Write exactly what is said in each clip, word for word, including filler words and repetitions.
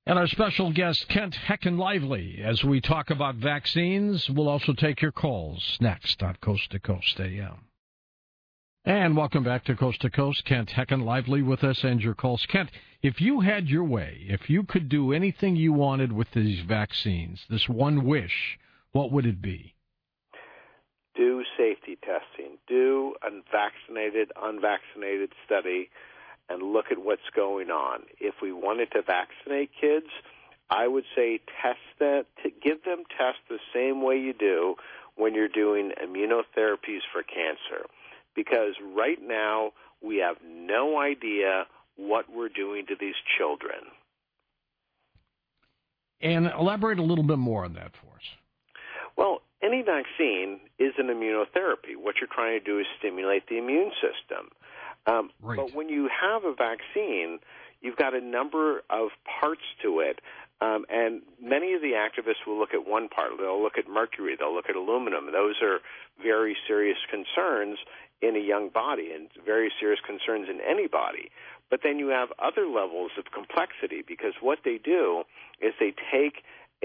And our special guest, Kent Heckenlively, as we talk about vaccines. We'll also take your calls next on Coast to Coast A M. And welcome back to Coast to Coast. Kent Heckenlively with us and your calls. Kent, if you had your way, if you could do anything you wanted with these vaccines, this one wish, what would it be? Do safety testing. Do a vaccinated, unvaccinated study and look at what's going on. If we wanted to vaccinate kids, I would say test that, to give them tests the same way you do when you're doing immunotherapies for cancer. Because right now we have no idea what we're doing to these children. And elaborate a little bit more on that for us. Well, any vaccine is an immunotherapy. What you're trying to do is stimulate the immune system. Um, right. But when you have a vaccine, you've got a number of parts to it. Um, and many of the activists will look at one part. They'll look at mercury. They'll look at aluminum. Those are very serious concerns in a young body and very serious concerns in any body. But then you have other levels of complexity, because what they do is they take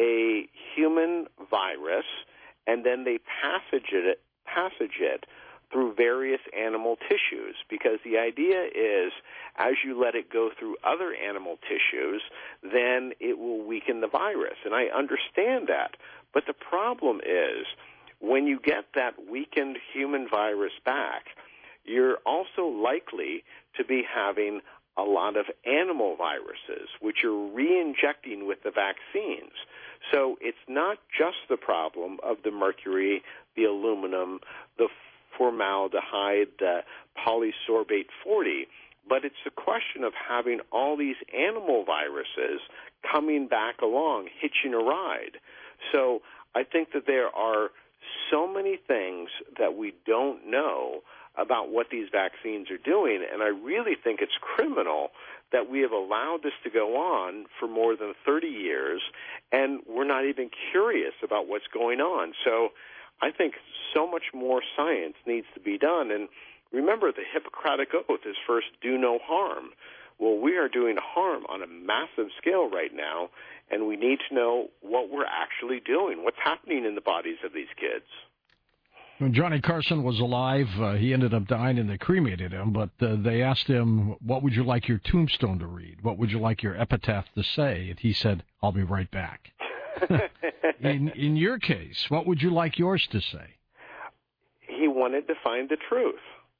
a human virus and then they passage it, passage it through various animal tissues, because the idea is as you let it go through other animal tissues, then it will weaken the virus. And I understand that. But the problem is when you get that weakened human virus back, you're also likely to be having a lot of animal viruses, which you're re-injecting with the vaccines. So it's not just the problem of the mercury, the aluminum, the formaldehyde, the polysorbate forty, but it's a question of having all these animal viruses coming back along, hitching a ride. So I think that there are so many things that we don't know about what these vaccines are doing, and I really think it's criminal that we have allowed this to go on for more than thirty years, and we're not even curious about what's going on. So I think so much more science needs to be done. And remember, the Hippocratic Oath is first, do no harm. Well, we are doing harm on a massive scale right now, and we need to know what we're actually doing, what's happening in the bodies of these kids. When Johnny Carson was alive, uh, he ended up dying and they cremated him, but uh, they asked him, what would you like your tombstone to read? What would you like your epitaph to say? And he said, I'll be right back. in, in your case, what would you like yours to say? He wanted to find the truth.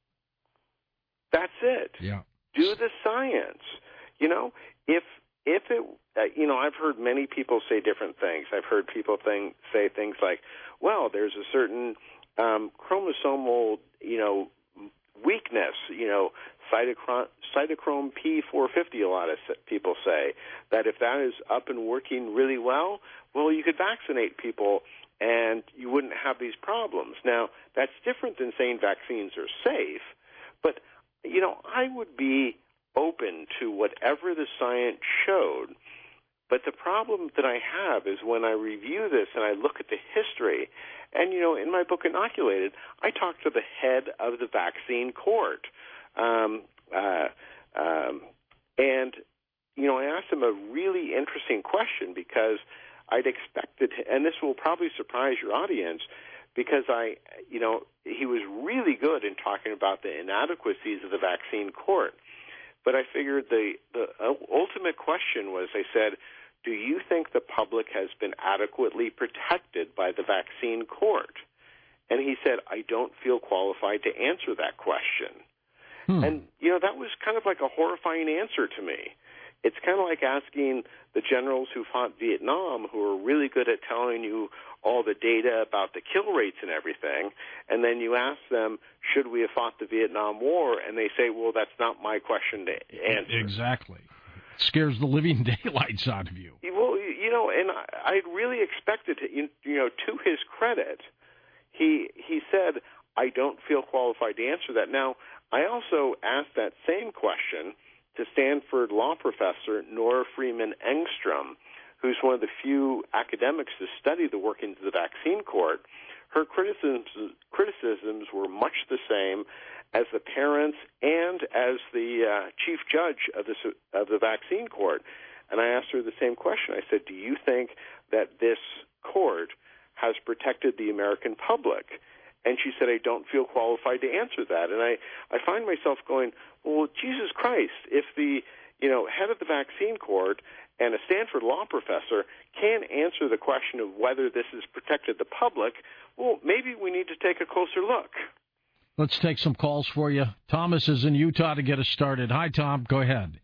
That's it. Yeah. Do the science. You know, if if it, uh, you know, I've heard many people say different things. I've heard people think, say things like, well, there's a certain um, chromosomal, you know, weakness, you know, cytochrome, cytochrome P four fifty, a lot of people say, that if that is up and working really well, well, you could vaccinate people and you wouldn't have these problems. Now, that's different than saying vaccines are safe, but, you know, I would be open to whatever the science showed. But the problem that I have is when I review this and I look at the history, and, you know, in my book, Inoculated, I talk to the head of the vaccine court. Um, uh, um, and, you know, I asked him a really interesting question because I'd expected, and this will probably surprise your audience, because I, you know, he was really good in talking about the inadequacies of the vaccine court. But I figured the, the ultimate question was, I said, do you think the public has been adequately protected by the vaccine court? And he said, I don't feel qualified to answer that question. Hmm. And, you know, that was kind of like a horrifying answer to me. It's kind of like asking the generals who fought Vietnam, who are really good at telling you all the data about the kill rates and everything, and then you ask them, should we have fought the Vietnam War? And they say, well, that's not my question to answer. Exactly. It scares the living daylights out of you. Well, you know, and I, I really expected, to, you know, to his credit, he he said, I don't feel qualified to answer that. Now, I also asked that same question to Stanford law professor Nora Freeman Engstrom, who's one of the few academics to study the workings of the vaccine court. Her criticisms, criticisms were much the same as the parents and as the uh, chief judge of the, of the vaccine court. and I asked her the same question. I said, do you think that this court has protected the American public? And she said, I don't feel qualified to answer that. And I, I find myself going, well, Jesus Christ, if the you know head of the vaccine court and a Stanford law professor can't answer the question of whether this has protected the public, well, maybe we need to take a closer look. Let's take some calls for you. Thomas is in Utah to get us started. Hi, Tom. Go ahead.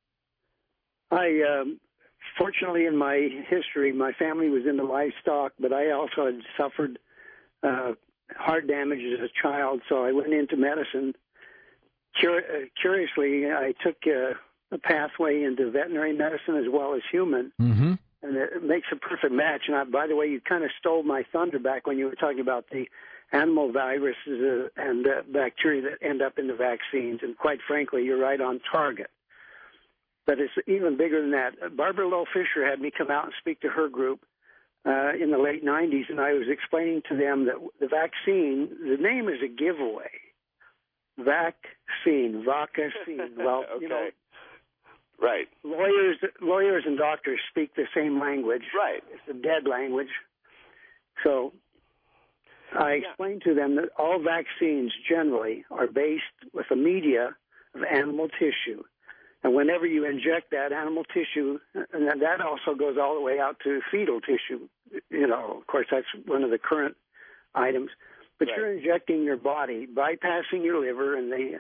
Hi. Um, fortunately, in my history, my family was into livestock, but I also had suffered uh, heart damage as a child, so I went into medicine. Cur- uh, curiously, I took uh, a pathway into veterinary medicine as well as human, mm-hmm. and it makes a perfect match. And I, by the way, you kind of stole my thunder back when you were talking about the animal viruses uh, and uh, bacteria that end up in the vaccines. And quite frankly, you're right on target. But it's even bigger than that. Barbara Lowe Fisher had me come out and speak to her group uh, in the late nineties, and I was explaining to them that the vaccine, the name is a giveaway. Vaccine, vaccine. Well, okay. you know, right. Lawyers, lawyers and doctors speak the same language. Right. It's a dead language. So I explained to them that all vaccines generally are based with a media of animal tissue. And whenever you inject that animal tissue, and that also goes all the way out to fetal tissue, you know, of course, that's one of the current items. But right. You're injecting your body, bypassing your liver and the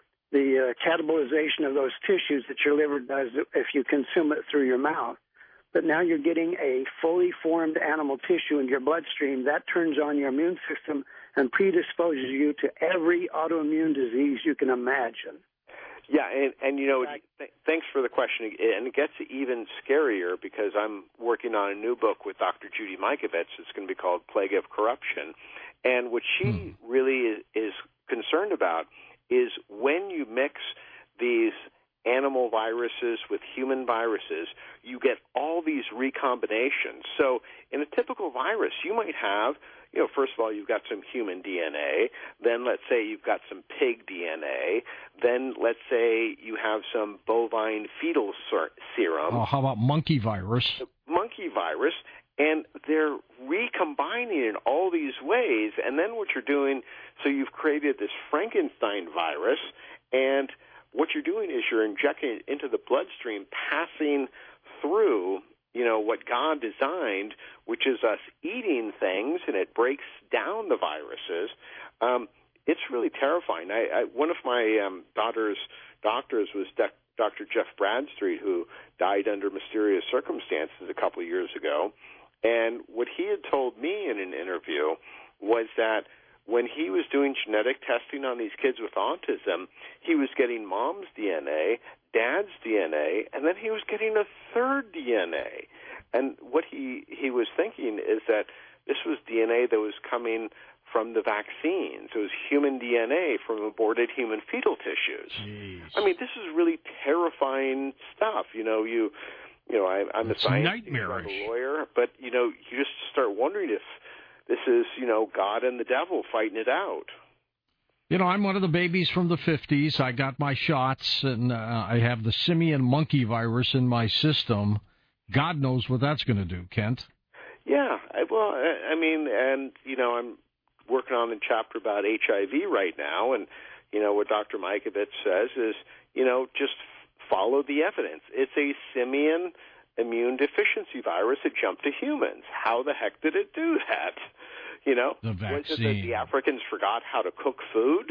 the uh, catabolization of those tissues that your liver does if you consume it through your mouth. But now you're getting a fully formed animal tissue in your bloodstream. That turns on your immune system and predisposes you to every autoimmune disease you can imagine. Yeah, and, and you know, th- thanks for the question. And it gets even scarier because I'm working on a new book with Doctor Judy Mikovits. It's going to be called Plague of Corruption. And what she hmm. really is, is concerned about is when you mix these animal viruses with human viruses, you get all these recombinations. So in a typical virus, you might have, you know, first of all, you've got some human D N A. Then let's say you've got some pig D N A. Then let's say you have some bovine fetal ser- serum. Oh, how about monkey virus? Monkey virus. And they're recombining in all these ways. And then what you're doing, so you've created this Frankenstein virus, and what you're doing is you're injecting it into the bloodstream, passing through, you know, what God designed, which is us eating things, and it breaks down the viruses. Um, it's really terrifying. I, I, one of my um, daughter's doctors was De- Doctor Jeff Bradstreet, who died under mysterious circumstances a couple of years ago. And what he had told me in an interview was that when he was doing genetic testing on these kids with autism, he was getting mom's D N A, dad's D N A, and then he was getting a third D N A. And what he, he was thinking is that this was D N A that was coming from the vaccines. It was human D N A from aborted human fetal tissues. Jeez. I mean, this is really terrifying stuff. You know, you, you know, I, I'm it's a scientist, nightmarish. I'm a lawyer, but, you know, you just start wondering if this is, you know, God and the devil fighting it out. You know, I'm one of the babies from the fifties. I got my shots, and uh, I have the simian monkey virus in my system. God knows what that's going to do, Kent. Yeah, I, well, I, I mean, and, you know, I'm working on a chapter about H I V right now, and, you know, what Doctor Mikovits says is, you know, just follow the evidence. It's a simian immune deficiency virus that jumped to humans. How the heck did it do that? You know, the vaccine. Was it that the Africans forgot how to cook food?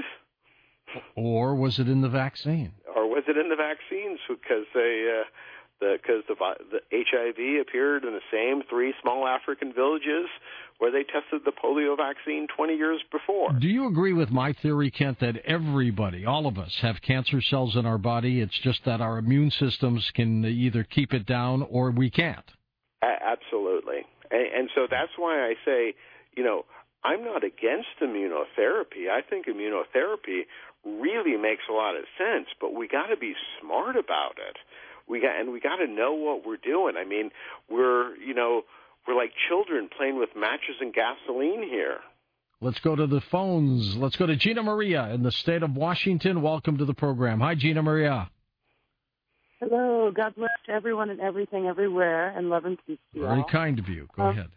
Or was it in the vaccine? Or was it in the vaccines because they, uh, the because the, the H I V appeared in the same three small African villages where they tested the polio vaccine twenty years before. Do you agree with my theory, Kent, that everybody, all of us, have cancer cells in our body? It's just that our immune systems can either keep it down or we can't. A- absolutely. And, and so that's why I say, you know, I'm not against immunotherapy. I think immunotherapy really makes a lot of sense, but we got to be smart about it. We got and we got to know what we're doing. I mean, we're, you know, we're like children playing with matches and gasoline here. Let's go to the phones. Let's go to Gina Maria in the state of Washington. Welcome to the program. Hi, Gina Maria. Hello. God bless everyone and everything everywhere, and love and peace to you Very all. kind of you. Go um, ahead.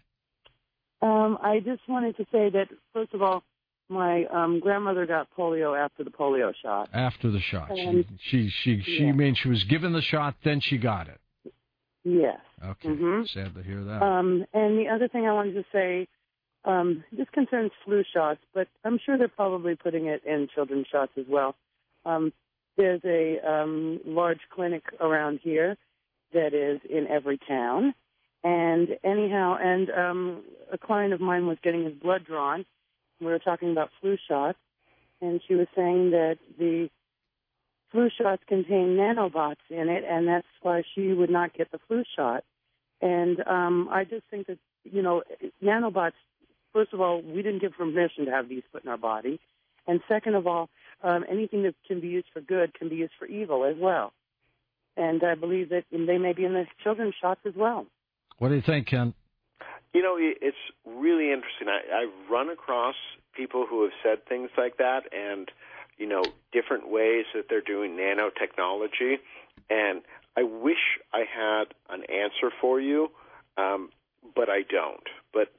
Um, I just wanted to say that, first of all, my um, grandmother got polio after the polio shot. After the shot. And, she, she, she, she yeah. means she was given the shot, then she got it. Yes. Okay. Mm-hmm. Sad to hear that. Um, and the other thing I wanted to say, um, this concerns flu shots, but I'm sure they're probably putting it in children's shots as well. Um, there's a um, large clinic around here that is in every town. And anyhow, and um, a client of mine was getting his blood drawn. We were talking about flu shots, and she was saying that the flu shots contain nanobots in it, and that's why she would not get the flu shot. And um, I just think that, you know, nanobots, first of all, we didn't give permission to have these put in our body. And second of all, um, anything that can be used for good can be used for evil as well. And I believe that they may be in the children's shots as well. What do you think, Ken? You know, it's really interesting. I, I've run across people who have said things like that and, you know, different ways that they're doing nanotechnology. And I wish I had an answer for you, um, but I don't. But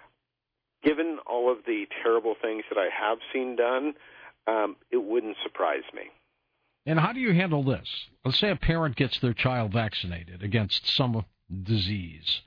given all of the terrible things that I have seen done, um, it wouldn't surprise me. And how do you handle this? Let's say a parent gets their child vaccinated against some disease,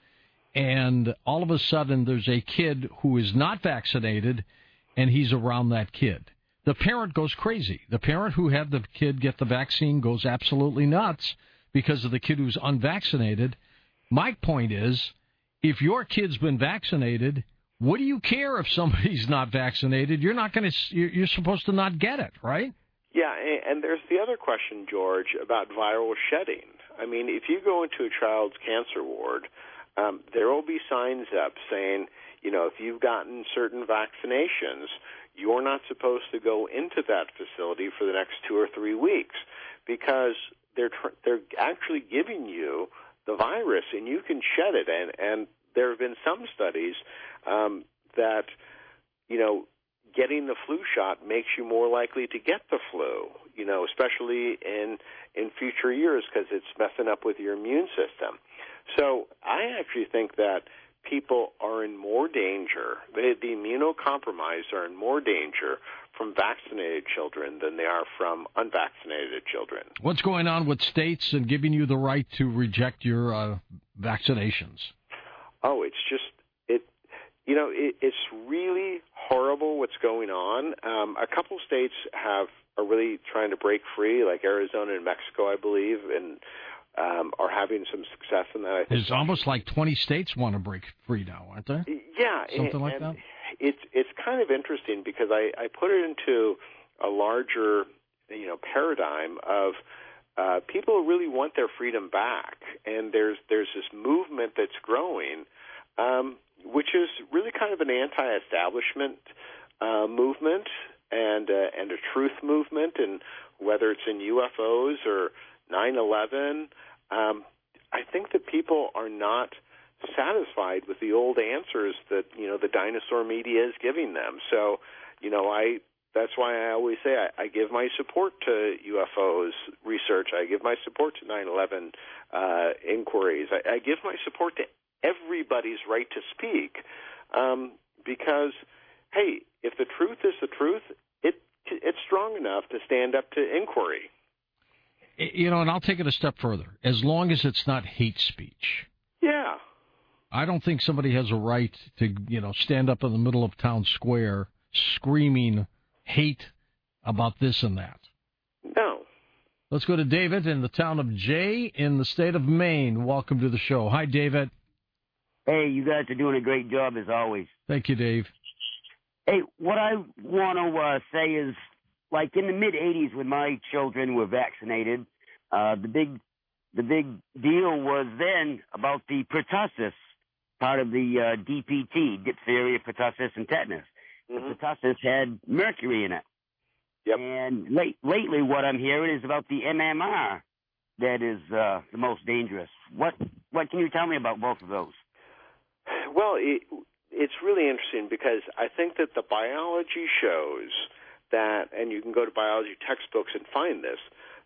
and all of a sudden there's a kid who is not vaccinated, and he's around that kid. The parent goes crazy. The parent who had the kid get the vaccine goes absolutely nuts because of the kid who's unvaccinated. My point is, if your kid's been vaccinated, what do you care if somebody's not vaccinated? You're not going to. You're supposed to not get it, right? Yeah, and there's the other question, George, about viral shedding. I mean, if you go into a child's cancer ward, um, there will be signs up saying, you know, if you've gotten certain vaccinations, you're not supposed to go into that facility for the next two or three weeks because they're tr- they're actually giving you the virus and you can shed it. And, and there have been some studies um, that, you know, getting the flu shot makes you more likely to get the flu, you know, especially in in future years because it's messing up with your immune system. So I actually think that people are in more danger, the, the immunocompromised are in more danger from vaccinated children than they are from unvaccinated children. What's going on with states and giving you the right to reject your uh, vaccinations? Oh, it's just, it. you know, it, it's really horrible what's going on. Um, a couple states have are really trying to break free, like Arizona and Mexico, I believe, and um, are having some success in that. I think it's almost like twenty states want to break free now, aren't they? Yeah. Something and, like and that? It's, it's kind of interesting because I, I put it into a larger, you know, paradigm of uh, people really want their freedom back, and there's there's this movement that's growing, um, which is really kind of an anti-establishment uh, movement and uh, and a truth movement, and whether it's in U F Os or nine eleven, um, I think that people are not satisfied with the old answers that, you know, the dinosaur media is giving them. So, you know, I that's why I always say I, I give my support to U F Os research. I give my support to nine eleven uh, inquiries. I, I give my support to everybody's right to speak um, because, hey, if the truth is the truth, it it's strong enough to stand up to inquiry. You know, and I'll take it a step further. As long as it's not hate speech. Yeah. I don't think somebody has a right to, you know, stand up in the middle of town square screaming hate about this and that. No. Let's go to David in the town of Jay in the state of Maine. Welcome to the show. Hi, David. Hey, you guys are doing a great job as always. Thank you, Dave. Hey, what I want to uh, say is, like in the mid eighties when my children were vaccinated, uh, the big the big deal was then about the pertussis, part of the uh, D P T, diphtheria, pertussis, and tetanus. Mm-hmm. The pertussis had mercury in it. Yep. And late, lately what I'm hearing is about the M M R that is uh, the most dangerous. What what can you tell me about both of those? Well, it, it's really interesting because I think that the biology shows that, and you can go to biology textbooks and find this,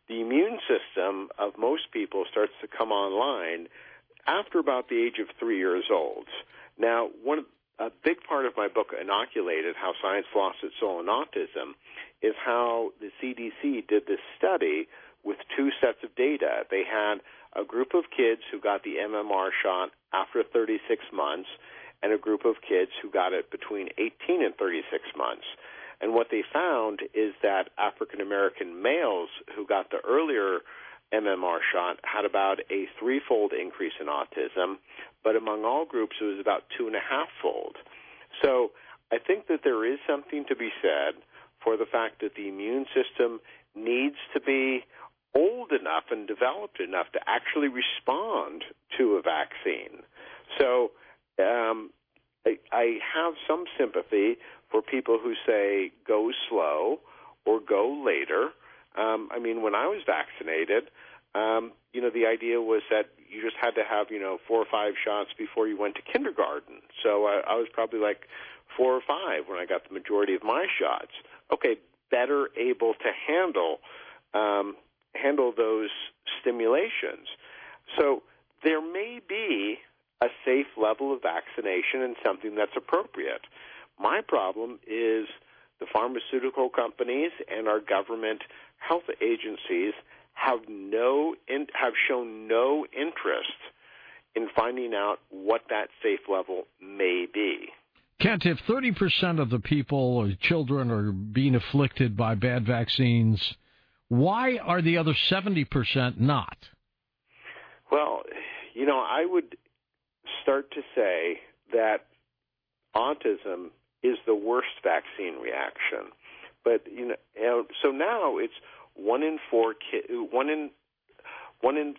the immune system of most people starts to come online after about the age of three years old. Now, one a big part of my book, Inoculated, How Science Lost Its Soul in Autism, is how the C D C did this study with two sets of data. They had a group of kids who got the M M R shot after thirty-six months and a group of kids who got it between eighteen and thirty-six months. And what they found is that African-American males who got the earlier M M R shot had about a threefold increase in autism, but among all groups it was about two and a half fold. So I think that there is something to be said for the fact that the immune system needs to be old enough and developed enough to actually respond to a vaccine. So um, I, I have some sympathy for people who say go slow or go later. Um, I mean, when I was vaccinated, um, you know, the idea was that you just had to have, you know, four or five shots before you went to kindergarten. So I, I was probably like four or five when I got the majority of my shots. Okay, better able to handle um, handle those stimulations. So there may be a safe level of vaccination and something that's appropriate. My problem is the pharmaceutical companies and our government health agencies have no in, have shown no interest in finding out what that safe level may be. Kent, if thirty percent of the people or children are being afflicted by bad vaccines, why are the other seventy percent not? Well, you know, I would start to say that autism is the worst vaccine reaction. But, you know, you know so now it's one in four ki- one in one in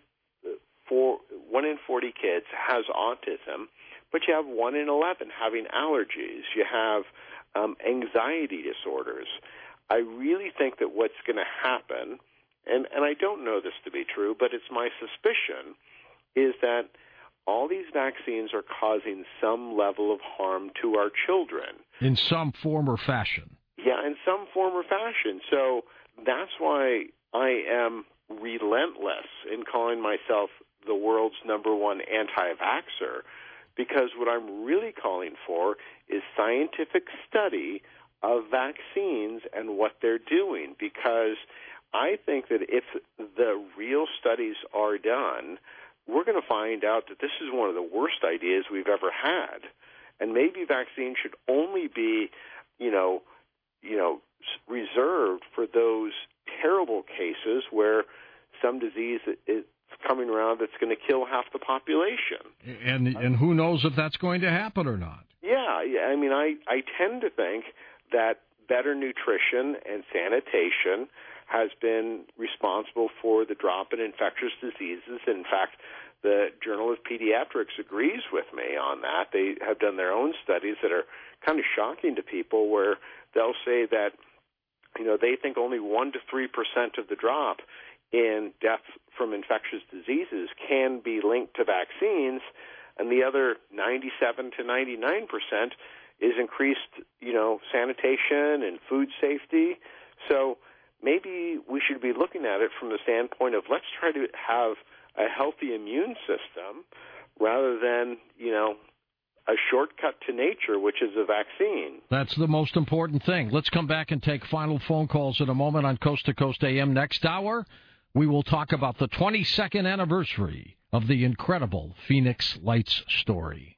four one in forty kids has autism, but you have one in eleven having allergies. You have um, anxiety disorders. I really think that what's going to happen, and, and I don't know this to be true, but it's my suspicion, is that all these vaccines are causing some level of harm to our children. In some form or fashion. Yeah, in some form or fashion. So that's why I am relentless in calling myself the world's number one anti-vaxxer, because what I'm really calling for is scientific study of vaccines and what they're doing, because I think that if the real studies are done, we're going to find out that this is one of the worst ideas we've ever had. And maybe vaccines should only be, you know, you know, reserved for those terrible cases where some disease is coming around that's going to kill half the population. And and who knows if that's going to happen or not? Yeah, yeah. I mean, I, I tend to think that better nutrition and sanitation has been responsible for the drop in infectious diseases. In fact, the Journal of Pediatrics agrees with me on that. They have done their own studies that are kind of shocking to people, where they'll say that, you know, they think only one to three percent of the drop in death from infectious diseases can be linked to vaccines, and the other ninety-seven to ninety-nine percent is increased, you know, sanitation and food safety. So maybe we should be looking at it from the standpoint of let's try to have a healthy immune system rather than, you know, a shortcut to nature, which is a vaccine. That's the most important thing. Let's come back and take final phone calls in a moment on Coast to Coast A M. Next hour, we will talk about the twenty-second anniversary of the incredible Phoenix Lights story.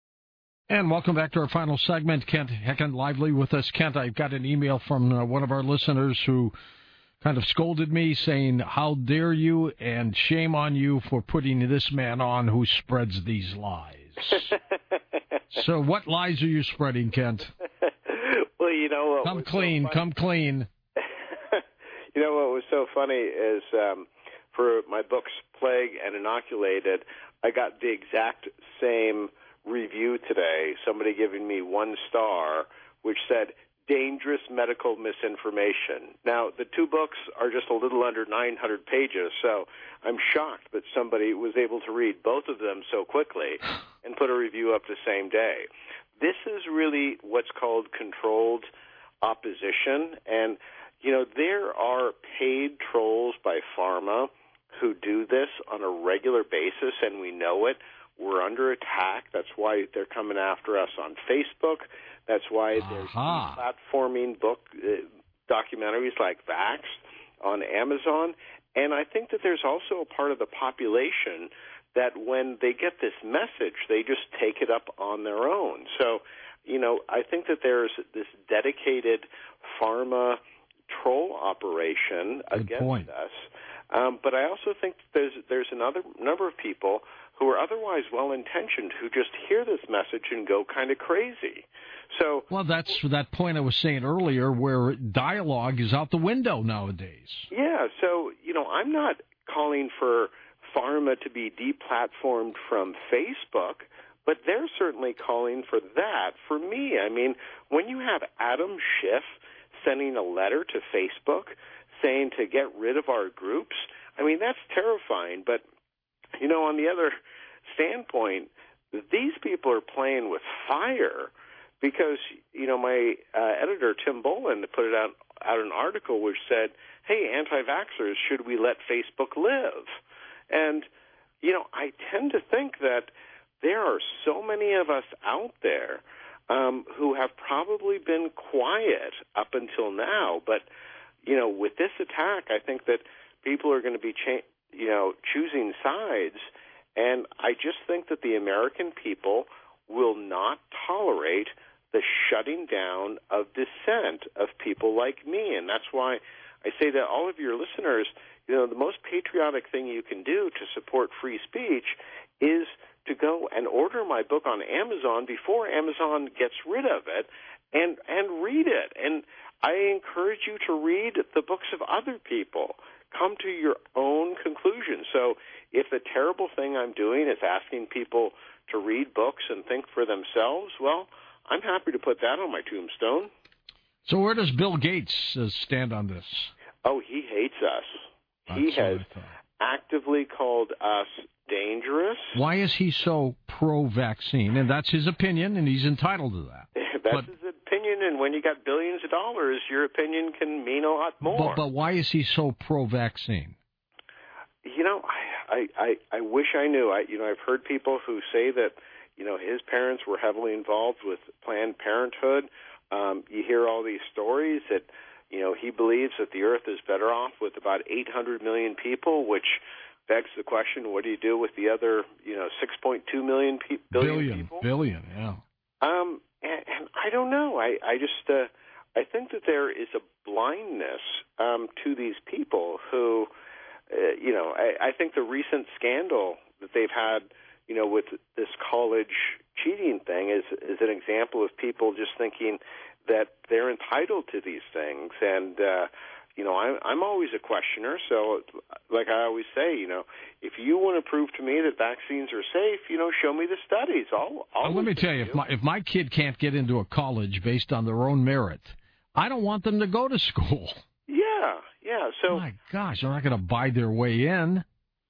And welcome back to our final segment. Kent Hecken Lively with us. Kent, I've got an email from uh, one of our listeners who kind of scolded me, saying, how dare you and shame on you for putting this man on who spreads these lies. So what lies are you spreading, Kent? Well, you know what? Come clean, so come clean. You know what was so funny is um, for my books, Plague and Inoculated, I got the exact same review today, somebody giving me one star, which said, dangerous medical misinformation. Now, the two books are just a little under nine hundred pages, so I'm shocked that somebody was able to read both of them so quickly and put a review up the same day. This is really what's called controlled opposition, and, you know, there are paid trolls by pharma who do this on a regular basis, and we know it. We're under attack. That's why they're coming after us on Facebook. That's why there's uh-huh. platforming book uh, documentaries like Vax on Amazon. And I think that there's also a part of the population that when they get this message, they just take it up on their own. So, you know, I think that there's this dedicated pharma troll operation Good against point. us. Um, but I also think there's there's another number of people who are otherwise well-intentioned who just hear this message and go kind of crazy. So, well, that's that point I was saying earlier, where dialogue is out the window nowadays. Yeah. So, you know, I'm not calling for pharma to be deplatformed from Facebook, but they're certainly calling for that. For me, I mean, when you have Adam Schiff sending a letter to Facebook saying to get rid of our groups, I mean, that's terrifying. But, you know, on the other standpoint, these people are playing with fire because, you know, my uh, editor, Tim Boland, put it out, out an article which said, hey, anti-vaxxers, should we let Facebook live? And, you know, I tend to think that there are so many of us out there um, who have probably been quiet up until now. But, you know, with this attack, I think that people are going to be, cha- you know, choosing sides. And I just think that the American people will not tolerate the shutting down of dissent of people like me. And that's why I say to all of your listeners, you know, the most patriotic thing you can do to support free speech is to go and order my book on Amazon before Amazon gets rid of it and, and read it. And I encourage you to read the books of other people. Come to your own conclusion. So if the terrible thing I'm doing is asking people to read books and think for themselves, well, I'm happy to put that on my tombstone. So where does Bill Gates uh, stand on this? Oh, he hates us. That's he has actively called us dangerous. Why is he so pro-vaccine? And that's his opinion, and he's entitled to that. That's but, his opinion, and when you got billions of dollars, your opinion can mean a lot more. But, but why is he so pro-vaccine? You know, I, I, I, I wish I knew. I, you know, I've heard people who say that, you know, his parents were heavily involved with Planned Parenthood. Um, you hear all these stories that, you know, he believes that the earth is better off with about eight hundred million people, which begs the question, what do you do with the other, you know, six point two million pe- billion billion, people? Billion, yeah. Um, and, and I don't know. I, I just, uh, I think that there is a blindness um, to these people who, uh, you know, I, I think the recent scandal that they've had, you know, with this college cheating thing is is an example of people just thinking that they're entitled to these things. And, uh, you know, I'm, I'm always a questioner. So, like I always say, you know, if you want to prove to me that vaccines are safe, you know, show me the studies. I'll, I'll well, let me tell you, if my, if my kid can't get into a college based on their own merit, I don't want them to go to school. Yeah, yeah. So, my gosh, they're not going to buy their way in.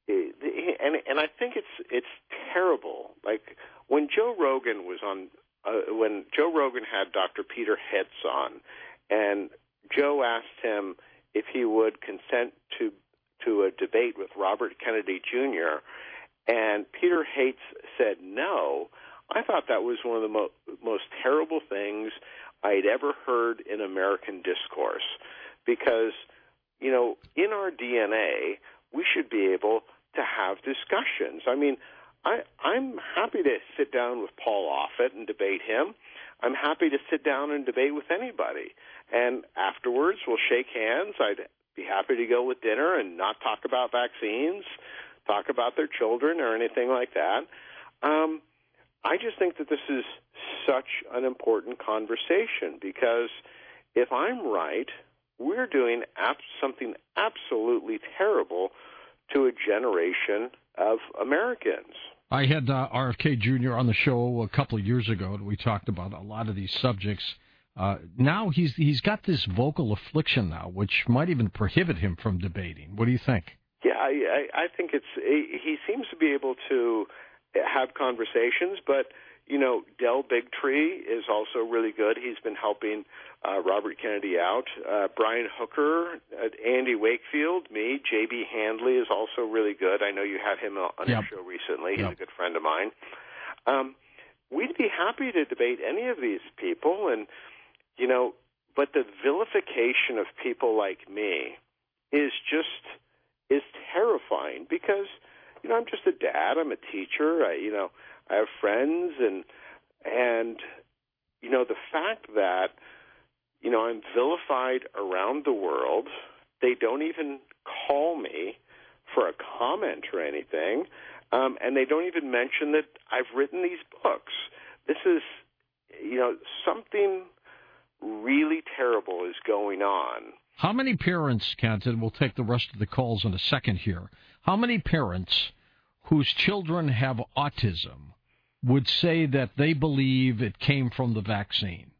And and I think it's it's terrible. Like when Joe Rogan was on, uh, when Joe Rogan had Doctor Peter Hetz on, and Joe asked him if he would consent to to a debate with Robert Kennedy Junior, and Peter Hetz said no. I thought that was one of the mo- most terrible things I'd ever heard in American discourse, because, you know, in our D N A, we should be able to have discussions. I mean, I, I'm happy to sit down with Paul Offit and debate him. I'm happy to sit down and debate with anybody. And afterwards, we'll shake hands. I'd be happy to go with dinner and not talk about vaccines, talk about their children or anything like that. Um, I just think that this is such an important conversation, because if I'm right, we're doing ab- something absolutely terrible to a generation of Americans. I had uh, R F K Junior on the show a couple of years ago, and we talked about a lot of these subjects. Uh, now he's he's got this vocal affliction now, which might even prohibit him from debating. What do you think? Yeah, I, I, I think it's he seems to be able to have conversations. But, you know, Del Bigtree is also really good. He's been helping uh, Robert Kennedy out. Uh, Brian Hooker, uh, Andy Wakefield, me, J B Handley is also really good. I know you had him on yep. your show recently. He's yep. a good friend of mine. Um, we'd be happy to debate any of these people, and, you know, but the vilification of people like me is just is terrifying because, you know, I'm just a dad. I'm a teacher. I, you know, I have friends, and and you know, the fact that, you know, I'm vilified around the world. They don't even call me for a comment or anything, um, and they don't even mention that I've written these books. This is, you know, something really terrible is going on. How many parents, Kent, and we'll take the rest of the calls in a second here, how many parents whose children have autism would say that they believe it came from the vaccine?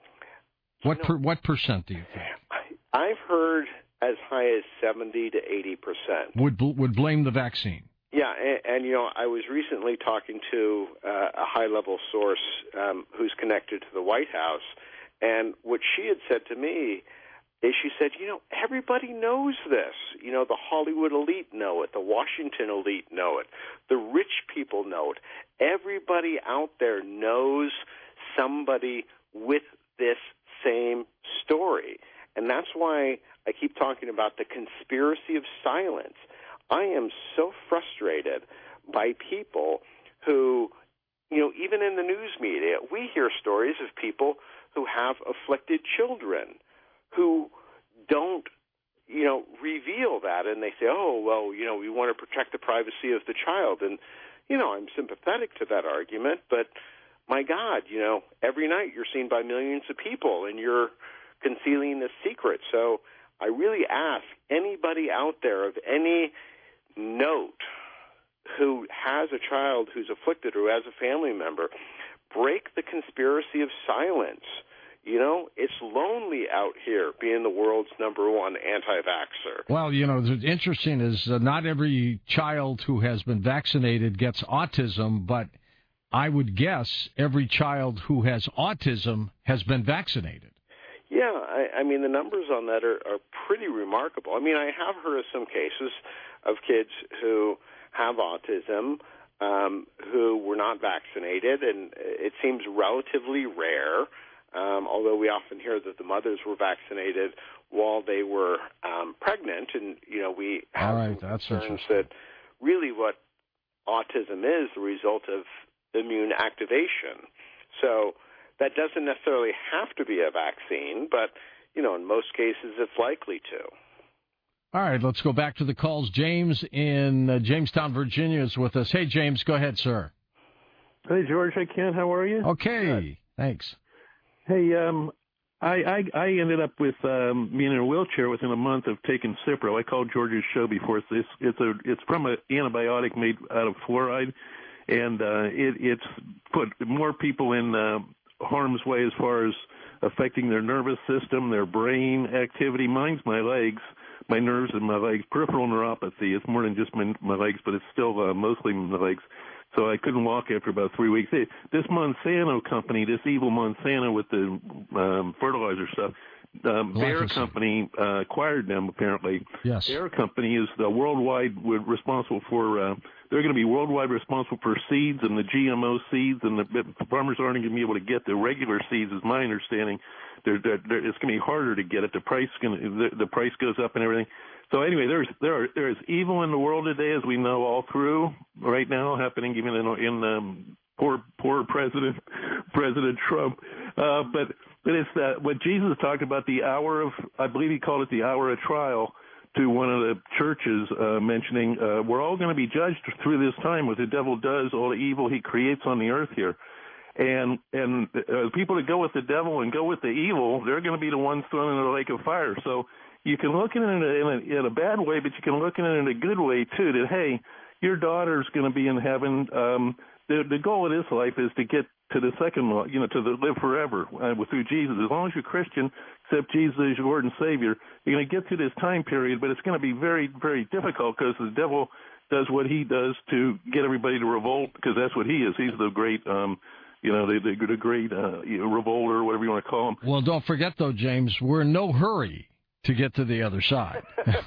What you know, per, what percent do you think? I've heard as high as seventy to eighty percent. Would, would blame the vaccine? Yeah, and, and, you know, I was recently talking to uh, a high-level source um, who's connected to the White House, and what she had said to me is she said, you know, everybody knows this. You know, the Hollywood elite know it. The Washington elite know it. The rich people know it. Everybody out there knows somebody with this same story. And that's why I keep talking about the conspiracy of silence. I am so frustrated by people who, you know, even in the news media, we hear stories of people who have afflicted children who don't, you know, reveal that, and they say, oh, well, you know, we want to protect the privacy of the child. And, you know, I'm sympathetic to that argument, but my God, you know, every night you're seen by millions of people, and you're concealing this secret. So I really ask anybody out there of any note who has a child who's afflicted or who has a family member, break the conspiracy of silence. You know, it's lonely out here being the world's number one anti-vaxxer. Well, you know, the interesting is uh, not every child who has been vaccinated gets autism, but I would guess every child who has autism has been vaccinated. Yeah, I, I mean, the numbers on that are, are pretty remarkable. I mean, I have heard of some cases of kids who have autism um, who were not vaccinated, and it seems relatively rare. Um, although we often hear that the mothers were vaccinated while they were um, pregnant, and, you know, we have right, some that's concerns that really what autism is the result of immune activation. So that doesn't necessarily have to be a vaccine, but, you know, in most cases it's likely to. All right, let's go back to the calls. James in uh, Jamestown, Virginia is with us. Hey, James, go ahead, sir. Hey, George. Hey, Ken. How are you? Okay, Good. Thanks. Hey, um, I, I I ended up with um, being in a wheelchair within a month of taking Cipro. I called George's show before. It's it's, it's a it's from an antibiotic made out of fluoride, and uh, it it's put more people in uh, harm's way as far as affecting their nervous system, their brain activity. Mine's my legs, my nerves and my legs. Peripheral neuropathy. It's more than just my my legs, but it's still uh, mostly my legs. So I couldn't walk after about three weeks. Hey, this Monsanto company, this evil Monsanto with the um, fertilizer stuff, um, Bayer Company uh, acquired them, apparently. Yes. Bayer Company is the worldwide responsible for, uh, they're going to be worldwide responsible for seeds and the G M O seeds, and the, the farmers aren't going to be able to get the regular seeds, is my understanding. They're, they're, they're, it's going to be harder to get it. The price, gonna, the, the price goes up and everything. So anyway, there's there are there is evil in the world today, as we know all through right now, happening even in in um, poor poor President President Trump. Uh, but but it's that what Jesus talked about, the hour of, I believe he called it the hour of trial, to one of the churches, uh, mentioning uh, we're all going to be judged through this time. What the devil does, all the evil he creates on the earth here. And and uh, people that go with the devil and go with the evil, they're going to be the ones thrown into the lake of fire. So you can look at it in a, in, a, in a bad way, but you can look at it in a good way, too, that, hey, your daughter's going to be in heaven. Um, the, the goal of this life is to get to the second law, you know, to the live forever uh, through Jesus. As long as you're Christian, accept Jesus as your Lord and Savior, you're going to get through this time period, but it's going to be very, very difficult because the devil does what he does to get everybody to revolt, because that's what he is. He's the great, um, you know, the, the, the great uh, you know, revolter, whatever you want to call him. Well, don't forget, though, James, we're in no hurry to get to the other side.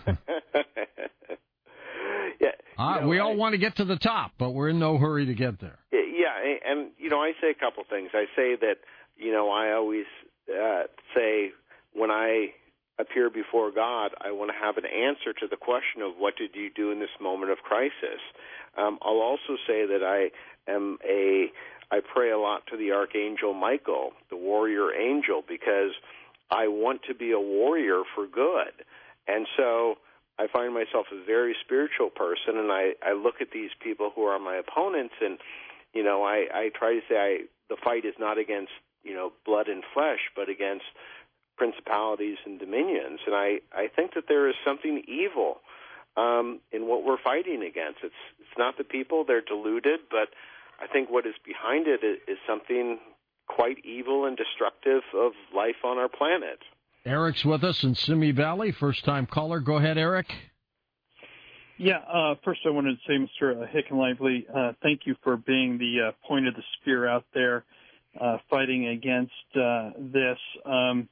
yeah, uh, know, we all I, want to get to the top, but we're in no hurry to get there. Yeah, and, you know, I say a couple things. I say that, you know, I always uh, say when I appear before God, I want to have an answer to the question of what did you do in this moment of crisis. Um, I'll also say that I am a, I pray a lot to the Archangel Michael, the warrior angel, because I want to be a warrior for good. And so I find myself a very spiritual person, and I, I look at these people who are my opponents, and, you know, I, I try to say I, the fight is not against, you know, blood and flesh, but against principalities and dominions. And I, I think that there is something evil um, in what we're fighting against. It's it's not the people, they're deluded, but I think what is behind it is, is something quite evil and destructive of life on our planet. Eric's with us in Simi Valley, first-time caller. Go ahead, Eric. Yeah, uh, first I wanted to say, Mister Hickenlively, uh, thank you for being the uh, point of the spear out there uh, fighting against uh, this. Um,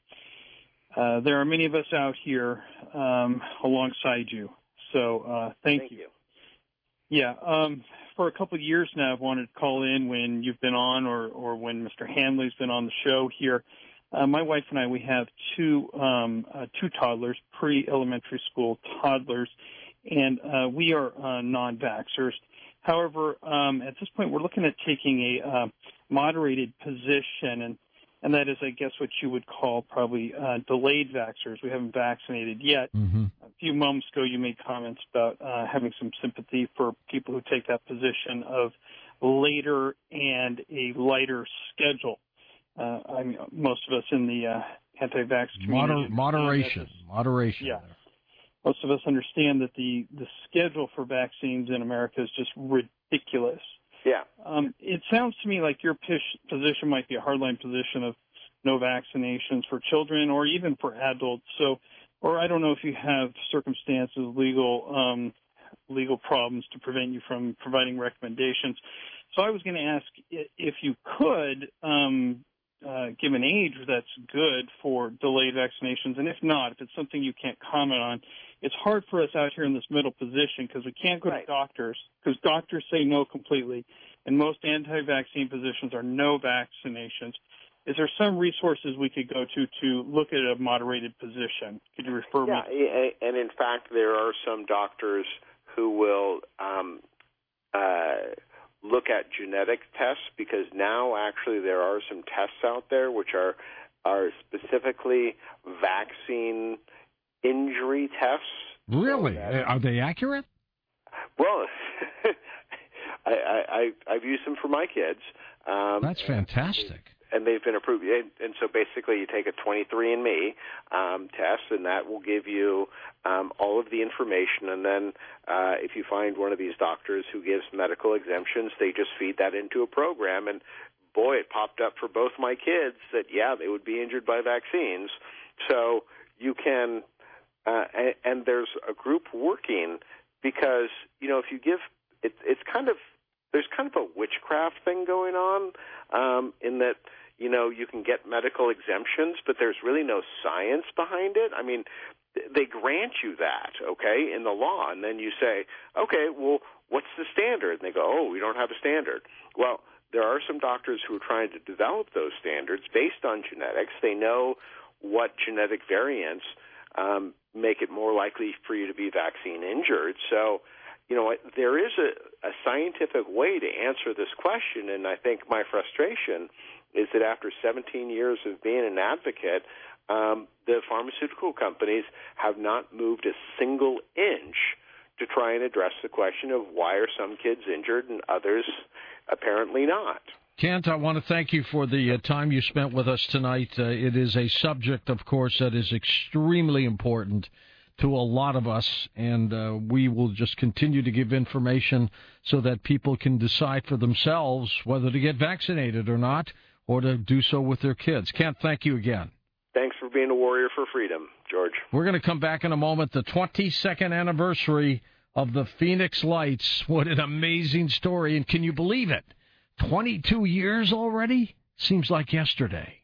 uh, there are many of us out here um, alongside you, so uh, thank, thank you. you. Yeah, um, for a couple of years now I've wanted to call in when you've been on or, or when Mister Hanley's been on the show here. Uh, my wife and I, we have two um, uh, two toddlers, pre-elementary school toddlers, and uh, we are uh, non-vaxxers. However, um, at this point, we're looking at taking a uh, moderated position, and, and that is, I guess, what you would call probably uh, delayed vaxxers. We haven't vaccinated yet. Mm-hmm. A few moments ago, you made comments about uh, having some sympathy for people who take that position of later and a lighter schedule. Uh, I mean, most of us in the uh, anti-vax community. Moder- moderation. Moderation. Yeah. Most of us understand that the, the schedule for vaccines in America is just ridiculous. Yeah. Um, it sounds to me like your position might be a hardline position of no vaccinations for children or even for adults. So, or I don't know if you have circumstances, legal um, legal problems to prevent you from providing recommendations. So I was going to ask if you could um, uh, give an age that's good for delayed vaccinations, and if not, if it's something you can't comment on. It's hard for us out here in this middle position because we can't go right. to doctors because doctors say no completely, and most anti-vaccine positions are no vaccinations. Is there some resources we could go to to look at a moderated position? Could you refer yeah, me? Yeah, and in fact, there are some doctors who will um, uh, look at genetic tests because now actually there are some tests out there which are are specifically vaccine injury tests. Really? So that, are they accurate? Well, I, I, I've used them for my kids. Um, That's fantastic. And they've been approved. And, and so basically you take a twenty-three and me um, test, and that will give you um, all of the information. And then uh, if you find one of these doctors who gives medical exemptions, they just feed that into a program. And, boy, it popped up for both my kids that, yeah, they would be injured by vaccines. So you can uh, – and, and there's a group working because, you know, if you give it, – it's kind of – there's kind of a witchcraft thing going on um, in that – you know, you can get medical exemptions, but there's really no science behind it. I mean, they grant you that, okay, in the law, and then you say, okay, well, what's the standard? And they go, oh, we don't have a standard. Well, there are some doctors who are trying to develop those standards based on genetics. They know what genetic variants um, make it more likely for you to be vaccine injured. So, you know, there is a, a scientific way to answer this question, and I think my frustration is that after seventeen years of being an advocate, um, the pharmaceutical companies have not moved a single inch to try and address the question of why are some kids injured and others apparently not. Kent, I want to thank you for the uh, time you spent with us tonight. Uh, it is a subject, of course, that is extremely important to a lot of us, and uh, we will just continue to give information so that people can decide for themselves whether to get vaccinated or not, or to do so with their kids. Kent, thank you again. Thanks for being a warrior for freedom, George. We're going to come back in a moment. The twenty-second anniversary of the Phoenix Lights. What an amazing story. And can you believe it? twenty-two years already? Seems like yesterday.